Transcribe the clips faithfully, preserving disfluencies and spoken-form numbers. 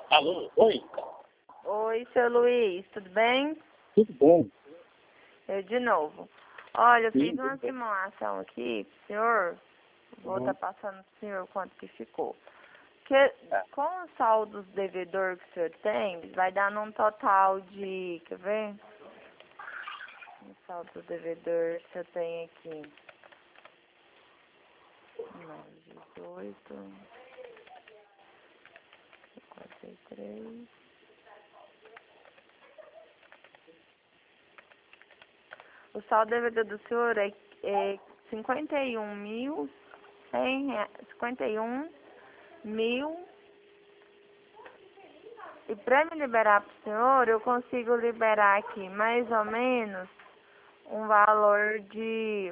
Alô? Oi? Oi, seu Luiz, tudo bem? Tudo bom? Eu de novo. Olha, eu Sim, fiz uma tudo bem. simulação aqui pro senhor. Vou estar Uhum. passando pro senhor quanto que ficou. Que, Tá. com o saldo dos devedores que o senhor tem, vai dar num total de... Quer ver? O saldo do devedor que eu tenho aqui. nove, dezoito, quarenta e três. O saldo devedor do senhor é, é cinquenta e um mil, cem, cinquenta e um mil. E para me liberar para o senhor, eu consigo liberar aqui mais ou menos um valor de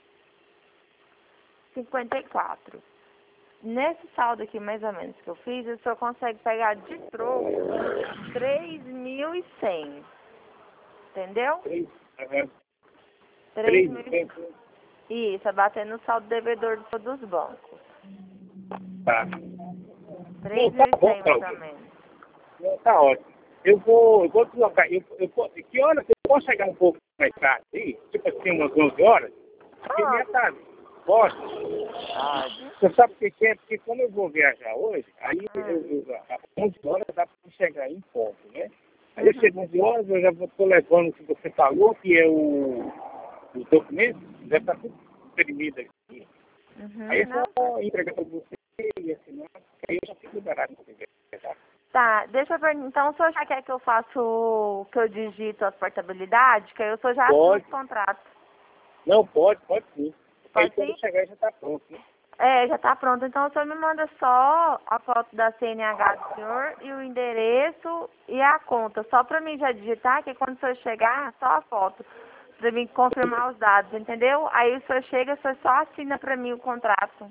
cinquenta e quatro. Nesse saldo aqui, mais ou menos, que eu fiz, o senhor consegue pegar de troco três mil e cem. Entendeu? Três, aham. três Três, mil. três, Isso, abatendo o saldo devedor de todos os bancos. tá. três Não, mil tá e bom, cem mais ou Cláudio. menos. Não, tá ótimo. Eu vou, eu vou deslocar. Eu, eu, po- que horas eu posso chegar um pouco mais tarde? Aí? Tipo assim, umas onze horas? Porque minha Pode, tarde. Posso? pode. Você sabe por que é? Porque como eu vou viajar hoje, aí eu, Hum. eu, às onze horas dá para chegar aí em ponto, né? Aí eu Uhum. chego às onze horas, eu já estou levando o que você falou, que é o, o documento, já está tudo imprimido aqui. Aí Uhum. eu Não, tá. vou entregar para você e assinar, que aí eu já fico liberado para você, tá? Tá, deixa eu perguntar. Então, o senhor já quer que eu faça o... que eu digito as portabilidades? Que aí o senhor já assina Pode. os contratos. Não, pode, pode sim. Porque aí Pode quando sim? eu chegar já está pronto, né? É, já tá pronto. Então, o senhor me manda só a foto da C N H do senhor e o endereço e a conta. Só pra mim já digitar, que quando o senhor chegar, só a foto. Pra mim confirmar os dados, entendeu? Aí o senhor chega, o senhor só assina pra mim o contrato.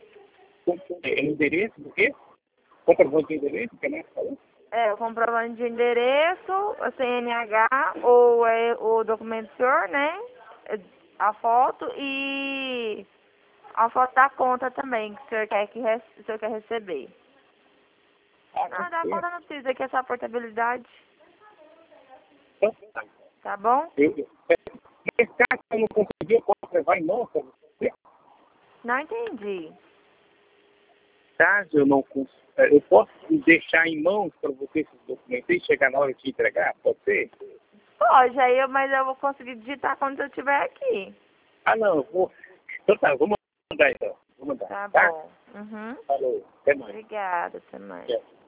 É endereço do quê? Comprovante de endereço, que é mais falou? É, o comprovante de endereço, a C N H, ou é o documento do senhor, né? É, a foto e a foto da conta também, que o senhor quer, que re- o senhor quer receber. Ah, Não, tá da conta certo. não precisa, que é só a portabilidade, Então, tá. tá bom? Eu, eu, nesse caso, se eu não conseguir, eu posso levar em mão para você. Não entendi. Caso eu não consiga, eu posso deixar em mãos para você esses documentos e chegar na hora de te entregar? Pode ser? Pode, aí eu, mas eu vou conseguir digitar quando eu estiver aqui. Ah, não, eu vou. Então tá, vou mandar então. Vou mandar. Tá Tá? bom. Uhum. Falou. Até mais. Obrigada, até mais. Tchau.